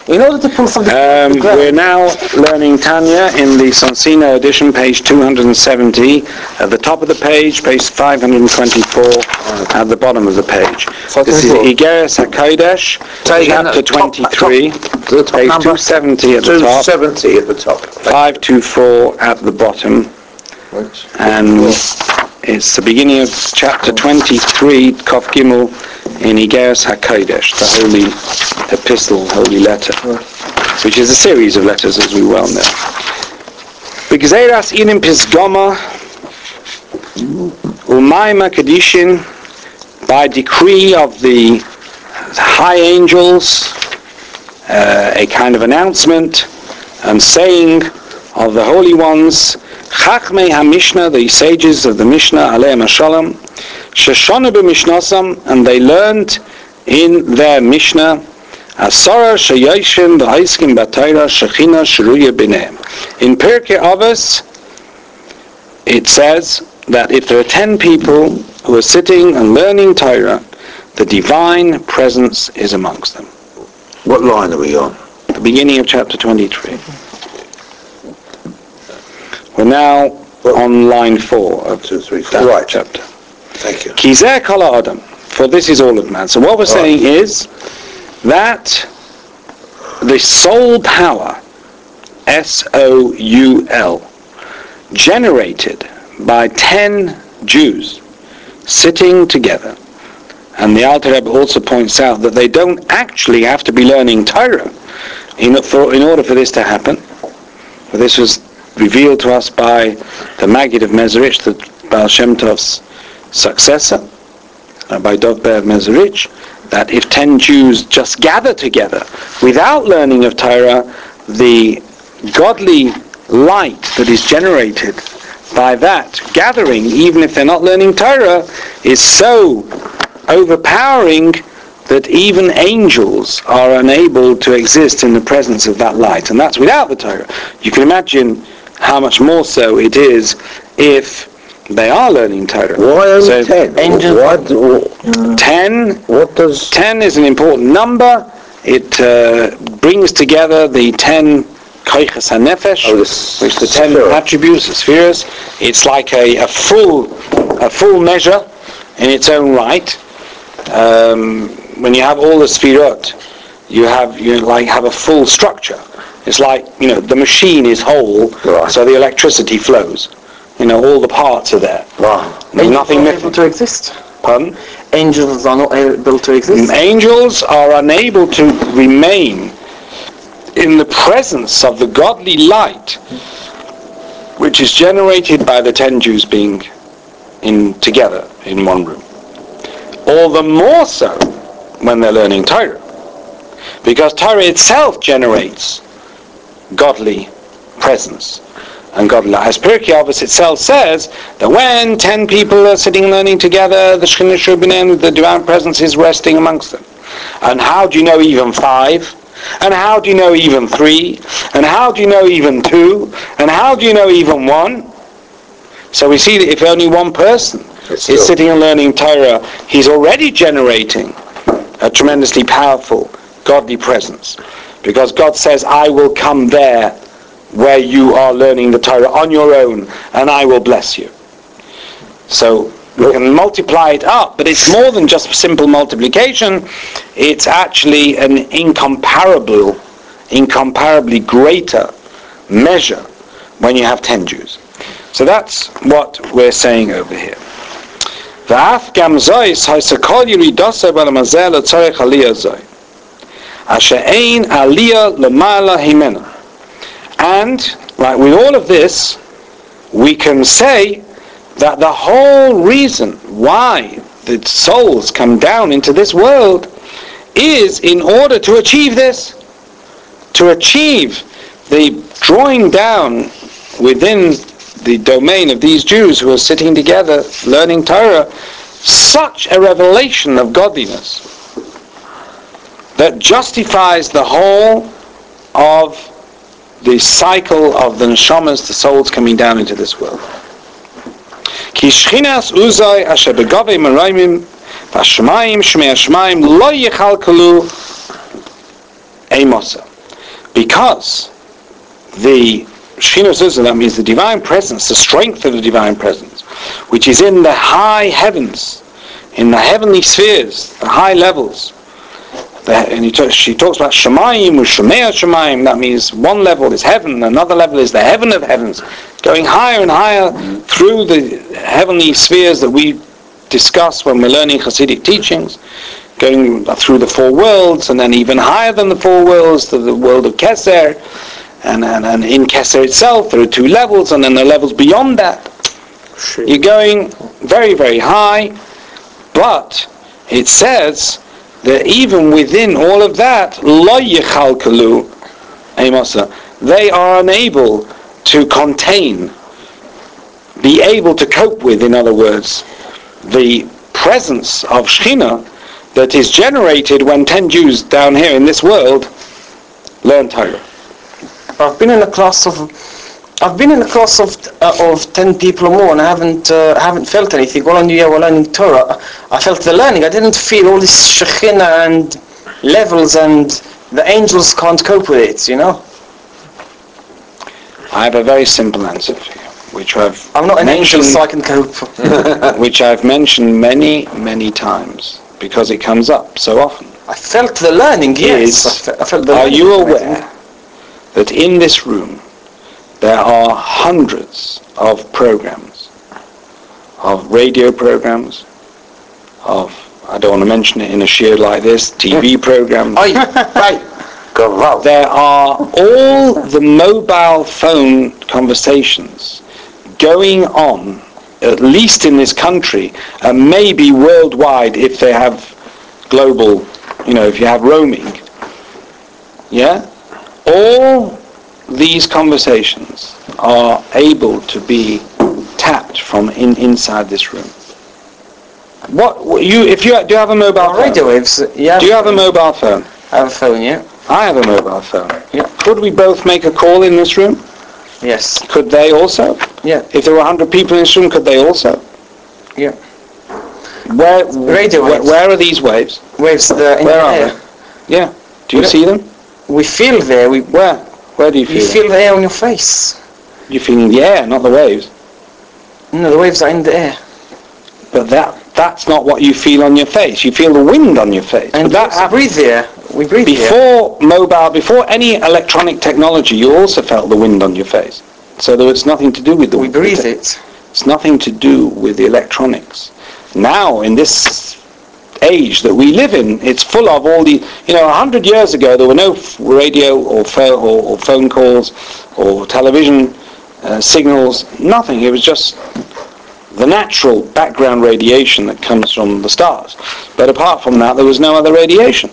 In order to pull something we're now learning Tanya in the Sonsino edition, page 270, at the top of the page, page 524, at the bottom of the page. This is Igeres HaKodesh, chapter 23, page 270 at the top. 270 at the top. 524 at the bottom. And it's the beginning of chapter 23, Kof Gimel, in Igeres HaKodesh, the holy epistle, holy letter, which is a series of letters, as we well know. B'gzeiras inim pisgama umayma kedishin, by decree of the high angels, a kind of announcement and saying of the holy ones, Chachmei HaMishnah, the sages of the Mishnah, Aleim HaShalom, Sheshonu b'Mishnasam, and they learned in their Mishnah, Asara Sheyoshin V'Haiskim B'Torah Shechina Sheruya B'Neim. In Pirkei Avos, it says that if there are 10 people who are sitting and learning Torah, the divine presence is amongst them. What line are we on? The beginning of chapter 23. We're now on line 4 of 2, 3, 4. that chapter. Thank you. Kizeh Kala Adam, for this is all of man. So what we're saying is that the soul power, S-O-U-L, generated by 10 Jews sitting together, and the Alter Rebbe also points out that they don't actually have to be learning Torah in order for this to happen. For this was revealed to us by the Maggid of Mezerich, the Baal Shem Tov's successor, by Dov Ber Mezerich, that if 10 Jews just gather together without learning of Torah, the godly light that is generated by that gathering, even if they're not learning Torah, is so overpowering that even angels are unable to exist in the presence of that light, and that's without the Torah. You can imagine how much more so it is if they are learning Torah. Why only 10? Angels. 10. What does 10 is an important number. It brings together the 10 koiches hanefesh, which the 10 attributes, the spheres. It's like a full measure in its own right. When you have all the sphirot, you have a full structure. It's like, the machine is whole, right, so the electricity flows. All the parts are there. Right. There's nothing missing. Able to exist. Pardon? Angels are not able to exist. Angels are unable to remain in the presence of the godly light, which is generated by the 10 Jews being together in one room. All the more so when they're learning Torah, because Torah itself generates godly presence and godly light. As Pirkei Avos itself says, that when 10 people are sitting learning together, the Shechina Sheruya B'Neim, the divine presence is resting amongst them. And how do you know even 5? And how do you know even 3? And how do you know even 2? And how do you know even 1? So we see that if only one person is sitting and learning Torah, he's already generating a tremendously powerful godly presence. Because God says, I will come there where you are learning the Torah on your own, and I will bless you. So we can multiply it up, but it's more than just simple multiplication. It's actually an incomparably greater measure when you have 10 Jews. So that's what we're saying over here. V'af gam zois ha'sekol yiridosei b'lamazeh l'tzorech aliyah zoi. Asher ein aliyah l'ma'ala himena. And, like with all of this, we can say that the whole reason why the souls come down into this world is in order to achieve this, to achieve the drawing down within the domain of these Jews who are sitting together learning Torah, such a revelation of godliness that justifies the whole of the cycle of the neshamas, the souls coming down into this world. Ki shchinas uzay asher begavei merayim v'ashmayim shmei ashmayim lo yechalkalu eimosa. because the Shechina Zuzah, that means the divine presence, the strength of the divine presence, which is in the high heavens, in the heavenly spheres, the high levels. She talks about Shemayim, Shemea Shemayim, that means one level is heaven, another level is the heaven of heavens, going higher and higher through the heavenly spheres that we discuss when we're learning Hasidic teachings, going through the four worlds, and then even higher than the four worlds to the world of Keser, and in Keser itself there are two levels, and then the levels beyond that. You're going very, very high, but it says that even within all of that, lo yechalkalu, Amosa, they are unable to contain, be able to cope with, in other words, the presence of Shechina that is generated when 10 Jews down here in this world learn Torah. I've been in a class of 10 people or more, and I haven't felt anything. While we're learning Torah, I felt the learning. I didn't feel all this Shechina and levels, and the angels can't cope with it, you know? I have a very simple answer for you, which I'm not an angel, so I can cope. which I've mentioned many, many times, because it comes up so often. I felt the learning, yes. I felt the Are learning. you aware that in this room there are hundreds of programs, of radio programs, of, I don't want to mention it in a shiur like this, TV programs. Right. Go out. There are all the mobile phone conversations going on, at least in this country, and maybe worldwide if they have global, if you have roaming. Yeah? All these conversations are able to be tapped from inside this room. Do you have a mobile phone? Radio waves, yeah. Do you have a mobile phone? I have a phone, yeah. I have a mobile phone. Yeah. Could we both make a call in this room? Yes. Could they also? Yeah. If there were 100 people in this room, could they also? Yeah. Radio waves. Where are these waves? Waves in the air. Yeah. Do you see them? We feel there. Where? Where do you feel You feel the air on your face. You're feeling the air, not the waves. No, the waves are in the air. But that's not what you feel on your face. You feel the wind on your face. And we breathe the air. We breathe Before any electronic technology, you also felt the wind on your face. So there was nothing to do with the wind. We breathe it. It's nothing to do with the electronics. Now, in this age that we live in, it's full of all the, 100 years ago there were no radio or phone calls or television signals, nothing. It was just the natural background radiation that comes from the stars. But apart from that, there was no other radiation.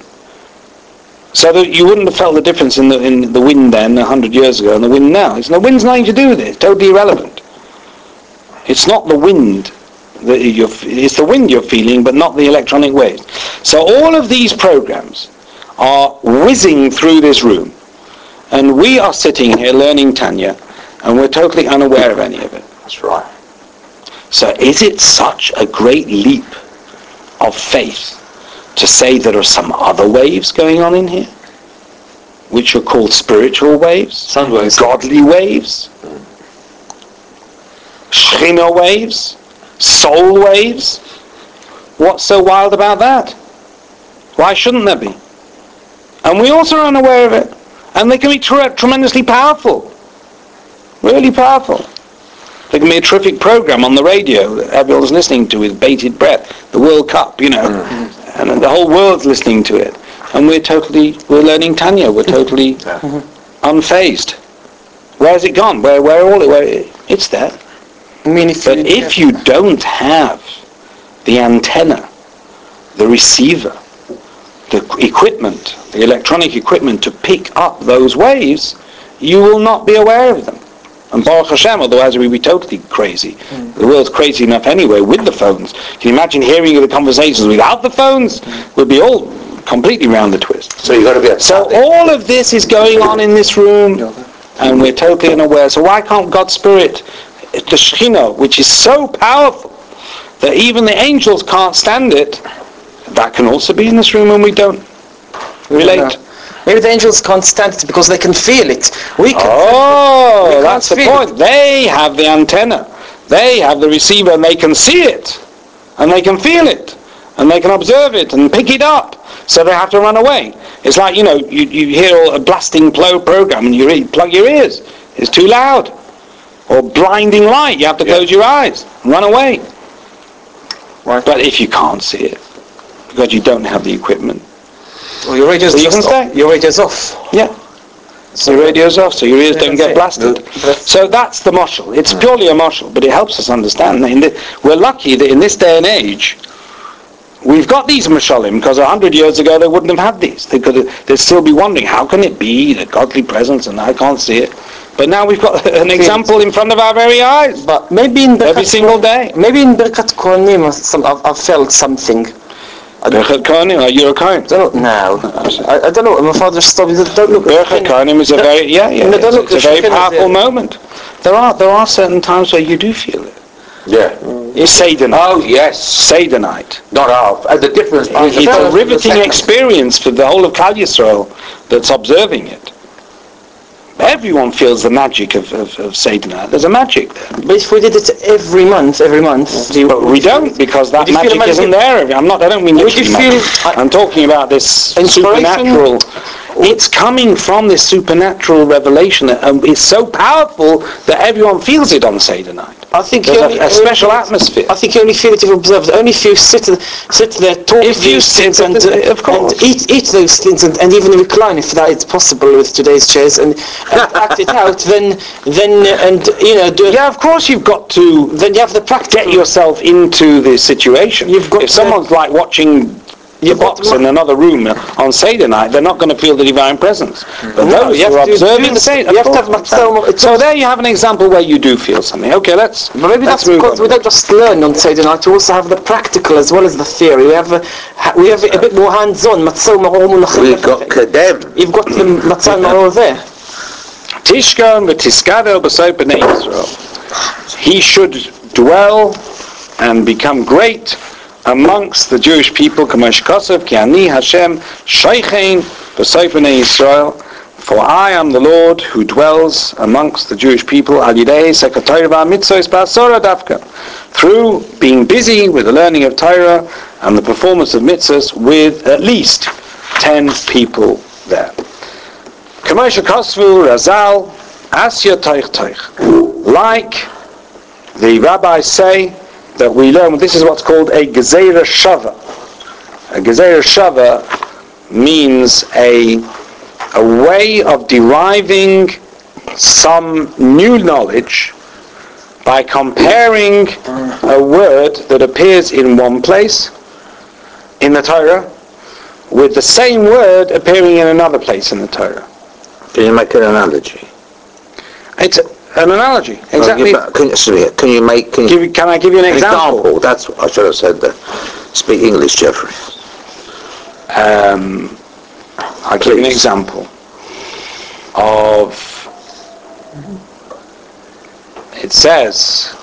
So that you wouldn't have felt the difference in the wind then 100 years ago and the wind now. The wind's nothing to do with it. It's totally irrelevant. It's not the wind. It's the wind you're feeling, but not the electronic waves. So all of these programs are whizzing through this room, and we are sitting here learning Tanya, and we're totally unaware of any of it. That's right. So is it such a great leap of faith to say there are some other waves going on in here, which are called spiritual waves, Sound waves. godly waves, Shechina waves, soul waves? What's so wild about that? Why shouldn't there be? And we also are unaware of it. And they can be tremendously powerful. Really powerful. There can be a terrific program on the radio that everyone's listening to with bated breath. The World Cup, and the whole world's listening to it. And we're learning Tanya. We're totally unfazed. Where's it gone? It's there. But if you don't have the antenna, the receiver, the equipment, the electronic equipment to pick up those waves, you will not be aware of them. And Baruch Hashem, otherwise we'd be totally crazy. The world's crazy enough anyway with the phones. Can you imagine hearing the conversations without the phones? We'd be all completely round the twist. So you've got to be So all of this is going on in this room, and we're totally unaware. So why can't God's Spirit, the Shechina, which is so powerful that even the angels can't stand it, that can also be in this room and we don't relate? Maybe the angels can't stand it because they can feel it. We can. Oh, We can't that's the feel point. They have the antenna. They have the receiver and they can see it. And they can feel it. And they can observe it and pick it up. So they have to run away. It's like, you hear a blasting program and you plug your ears. It's too loud. Or blinding light. You have to close your eyes and run away. Right. But if you can't see it, because you don't have the equipment, Well, your radio's So you just can stay. off. Your radio's off. yeah. So your radio's off, so your ears don't get blasted. So that's the mashal. It's purely a mashal, but it helps us understand. We're lucky that in this day and age, we've got these mashalim, because 100 years ago they wouldn't have had these. They'd still be wondering, how can it be the godly presence and I can't see it? But now we've got an example in front of our very eyes. But maybe in Every single day. Maybe in Birkat Kohanim, I've felt something. Birkat Kohanim, you're a Kohen. I don't know. I don't know. My father told me that don't look at Birkat Kohanim is a very, it's a very powerful moment. There are certain times where you do feel it. Yeah. It's Seder night. Oh, yes. Seder night. Not half. And the difference... It's a riveting experience for the whole of Klal Yisrael that's observing it. Everyone feels the magic of Seder night. There's a magic there. But if we did it every month, But we don't, because that Would you feel magic isn't there. I don't mean Would you literally feel- magic. I'm talking about this Inspiration? supernatural. It's coming from this supernatural revelation, and it's so powerful that everyone feels it on Seder night. I think There's a special atmosphere. I think you only feel it if you observe it. Only if you sit there, talk If you these sit things at and, the- of course. and eat those things and even recline if that is possible with today's chairs and act it out. Then do it. Yeah, of course you've got to Then you have the practice. get yourself into the situation. You've got if to- someone's like watching the got box to- in another room on Seder night, they're not going to feel the divine presence. But No, those you who are have to observing do the Seder, you have to of have course, matzah. so there you have an example where you do feel something. Okay, let's Maybe that's move because on. we don't just learn on Seder night. We also have the practical as well as the theory. We have a bit more hands-on. Matzah maror munachim. We've got Kedem. You've got the matzah maror there. Tishkon v'tiskadel b'sei b'nei Yisrael. He should dwell and become great amongst the Jewish people. K'mosh kosev ki ani Hashem sheichein b'sei b'nei Yisrael. For I am the Lord who dwells amongst the Jewish people al yidei sekatayra v'amitzos ba'asora dafka. Through being busy with the learning of Torah and the performance of mitzvahs with at least 10 people there. K'moshe Kosvu Razal Asya Toich Toich. Like the rabbis say that we learn, this is what's called a Gezeira Shava. A Gezeira Shava means a way of deriving some new knowledge by comparing a word that appears in one place in the Torah with the same word appearing in another place in the Torah. Can you make an analogy? It's an analogy, exactly. Can Can I give you an example? That's what I should have said there. Speak English, Jeffrey. I'll give you an example of, it says,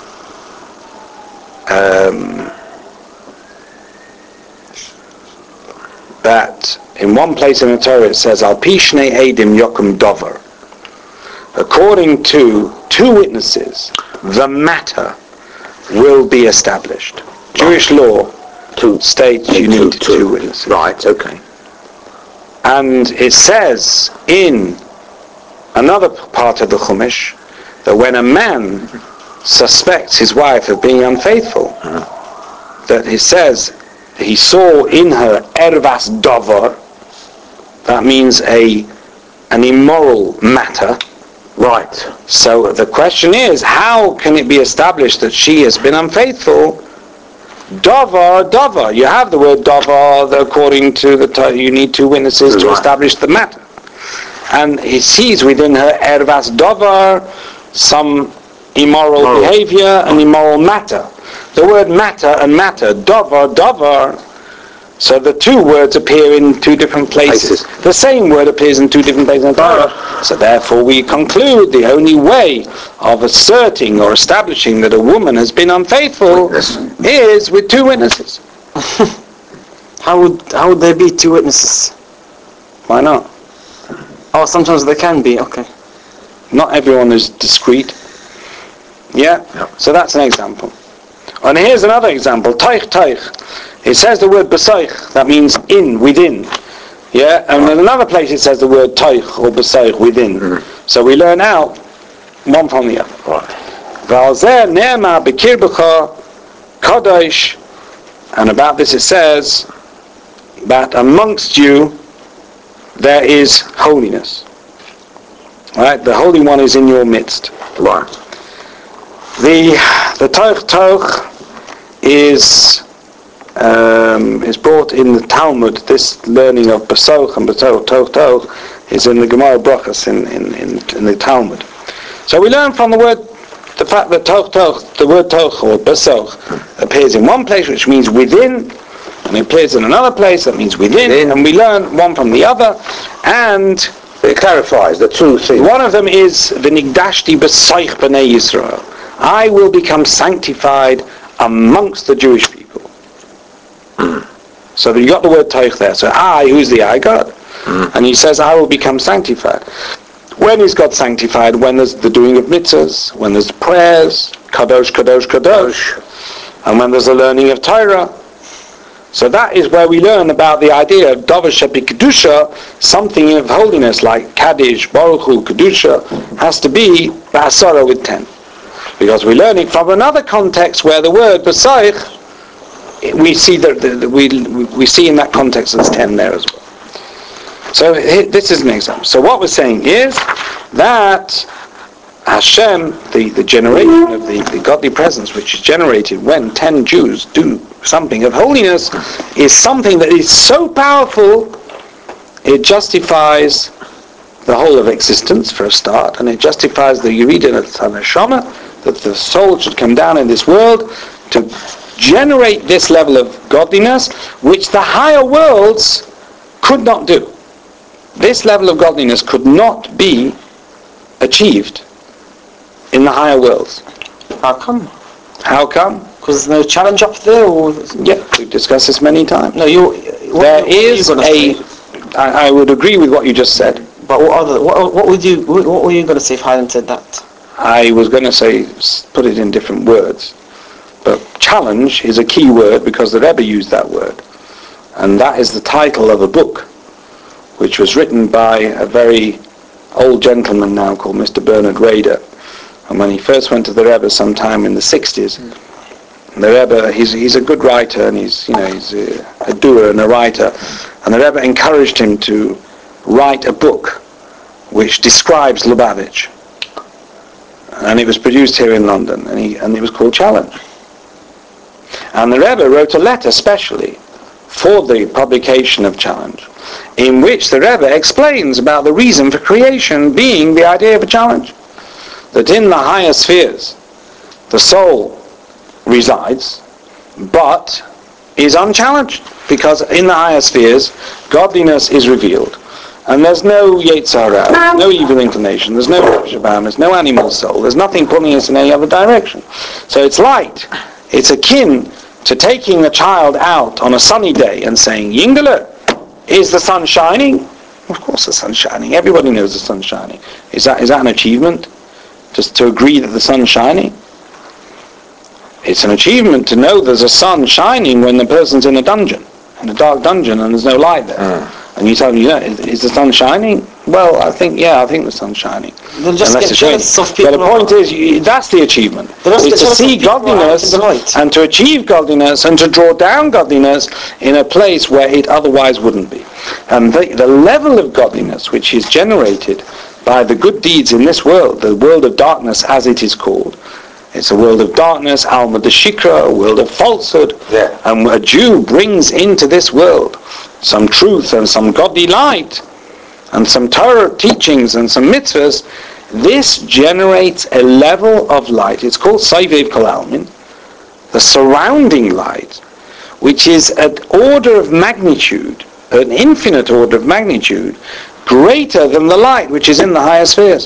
that in one place in the Torah it says, Al pi shnei edim yokum dover. According to two witnesses, the matter will be established. Jewish law states you need two witnesses. Right, okay. And it says in another part of the Chumash that when a man suspects his wife of being unfaithful, that he says he saw in her ervas dover, that means an immoral matter. Right. So the question is, how can it be established that she has been unfaithful? Dover. You have the word dover, that according to the Torah, you need two witnesses to establish the matter. And he sees within her ervas dover some immoral behavior and immoral matter. The word matter and matter, dover. So the two words appear in two different places. The same word appears in two different places in the Torah. So therefore we conclude the only way of asserting or establishing that a woman has been unfaithful is with two witnesses. How would there be two witnesses? Why not? Oh, sometimes they can be, okay. Not everyone is discrete. Yeah? So that's an example. And here's another example. Taich, taich. It says the word besaich, that means in, within. Yeah? And in another place it says the word taich or besaich, within. So we learn out one from the other. V'alzeh ne'ema bekirbecha kadosh. And about this it says that amongst you there is holiness. Right? The Holy One is in your midst. Right. The Toch is brought in the Talmud. This learning of Besoch and Toch is in the Gemara Brachas in the Talmud. So we learn from the fact that the word Toch or Besoch appears in one place, which means within, and it appears in another place that means within, and we learn one from the other, and it clarifies the two things. One of them is V'nigdashti b'soich b'nei Yisrael. I will become sanctified amongst the Jewish people. So you got the word Toich there. So I, who's the I? God. And he says, I will become sanctified. When is God sanctified? When there's the doing of mitzvahs, when there's prayers, kadosh, kadosh, kadosh, and when there's the learning of Torah. So that is where we learn about the idea of Davar Shepi Kedusha, something of holiness like Kaddish, Baruch Hu, Kedusha, has to be Ba'asara with 10. Because we learn it from another context where the word B'saich, we see we see in that context there's 10 there as well. So this is an example. So what we're saying is that Hashem, the generation of the godly presence which is generated when 10 Jews do something of holiness, is something that is so powerful it justifies the whole of existence for a start, and it justifies the Yeridin of Neshama, that the soul should come down in this world to generate this level of godliness which the higher worlds could not do. This level of godliness could not be achieved in the higher worlds. How come? How come? Because there's no challenge up there, or yeah, we've discussed this many times. No, I would agree with what you just said. But what were you going to say if I hadn't said that? I was going to say, put it in different words. But challenge is a key word because the Rebbe used that word. And that is the title of a book, which was written by a very old gentleman now called Mr. Bernard Rader. And when he first went to the Rebbe sometime in the 60s, the Rebbe, he's a good writer, and he's a doer and a writer. And the Rebbe encouraged him to write a book which describes Lubavitch. And it was produced here in London, and it was called Challenge. And the Rebbe wrote a letter specially for the publication of Challenge, in which the Rebbe explains about the reason for creation being the idea of a challenge. That in the higher spheres, the soul resides, but is unchallenged. Because in the higher spheres, godliness is revealed. And there's no Yetzer Hara, no evil inclination, there's no Shabbat, there's no animal soul, there's nothing pulling us in any other direction. So it's light. It's akin to taking a child out on a sunny day and saying, Yingele, is the sun shining? Of course the sun's shining. Everybody knows the sun's shining. Is that an achievement? Just to agree that the sun's shining? It's an achievement to know there's a sun shining when the person's in a dungeon, in a dark dungeon, and there's no light there. And you tell me, is the sun shining? Well, I think the sun's shining. They'll just get jealous of people. But the point is, that's the achievement. It's to see godliness and to achieve godliness and to draw down godliness in a place where it otherwise wouldn't be. And the level of godliness which is generated by the good deeds in this world, the world of darkness as it is called, it's a world of darkness, Alma de Shikra, a world of falsehood. Yeah. And a Jew brings into this world some truth and some godly light and some Torah teachings and some mitzvahs. This generates a level of light. It's called Saivev Kol Almin, the surrounding light, which is an order of magnitude, an infinite order of magnitude, greater than the light which is in the higher spheres.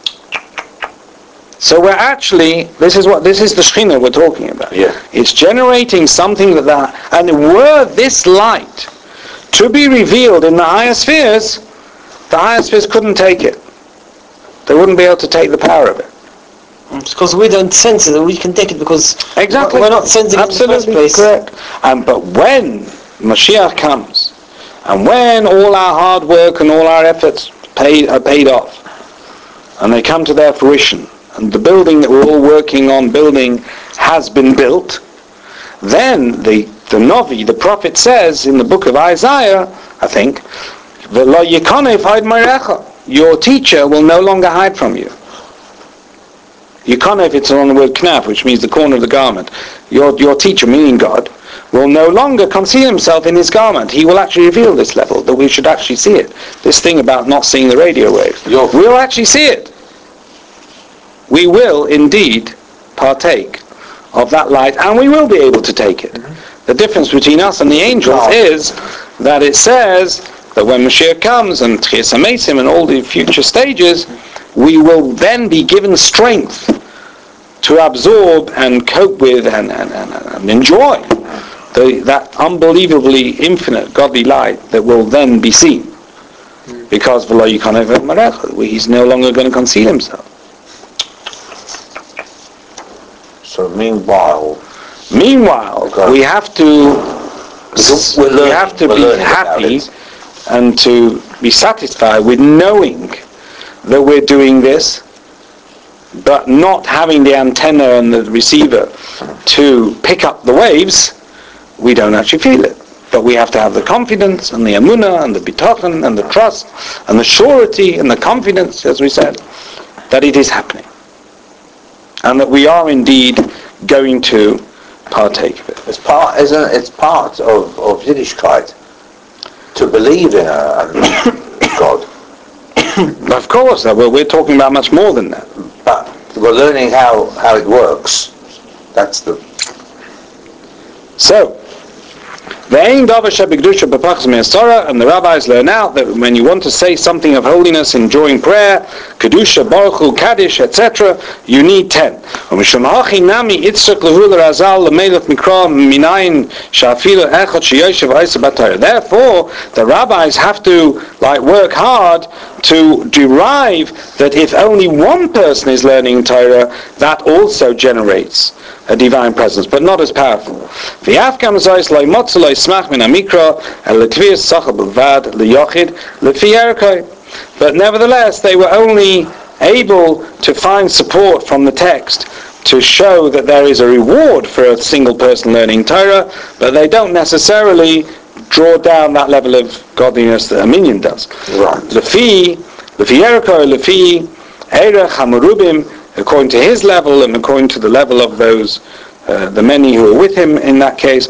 So we're actually, this is the Shekhinah we're talking about. Yeah. It's generating something and were this light to be revealed in the higher spheres, The ionospheres couldn't take it. They wouldn't be able to take the power of it. It's because we don't sense it, and we can take it because Exactly. we're not sensing it in the first Absolutely place. correct. But when Mashiach comes, and when all our hard work and all our efforts are paid off, and they come to their fruition, and the building that we're all working on building has been built, then the Novi, the prophet, says in the book of Isaiah, I think, "V'lo yikonef hide meirecha." Your teacher will no longer hide from you. Yikonef, it's on the word knaf, which means the corner of the garment. Your teacher, meaning God, will no longer conceal himself in his garment. He will actually reveal this level, that we should actually see it. This thing about not seeing the radio waves. We'll actually see it. We will indeed partake of that light, and we will be able to take it. The difference between us and the angels is that it says that when Mashiach comes and Tchias HaMeisim and all the future stages, we will then be given strength to absorb and cope with and enjoy that unbelievably infinite godly light that will then be seen. Because he's no longer going to conceal himself. So meanwhile, okay, we have to be happy and to be satisfied with knowing that we're doing this, but not having the antenna and the receiver to pick up the waves. We don't actually feel it. But we have to have the confidence and the emunah and the bitachon and the trust and the surety and the confidence, as we said, that it is happening. And that we are indeed going to partake of it. it's part of Yiddishkeit to believe in a God. Of course, we're talking about much more than that. But we're learning how it works. That's the... So, and the rabbis learn out that when you want to say something of holiness in during prayer, Kedusha, Baruch Hu, Kaddish, etc., you need 10. Therefore, the rabbis have to work hard to derive that if only one person is learning Torah, that also generates a divine presence, but not as powerful. But nevertheless, they were only able to find support from the text to show that there is a reward for a single person learning Torah, but they don't necessarily draw down that level of godliness that a minion does. According to his level and according to the level of those the many who are with him in that case.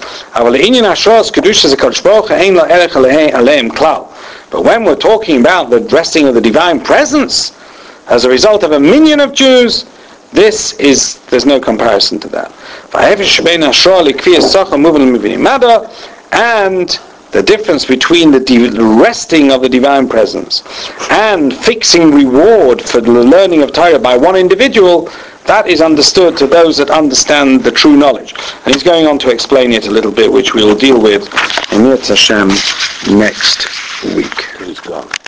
But when we're talking about the resting of the divine presence as a result of a minion of Jews, there's no comparison to that. And the difference between the resting of the divine presence and fixing reward for the learning of Torah by one individual, that is understood to those that understand the true knowledge. And he's going on to explain it a little bit, which we will deal with in Yetz Hashem next week.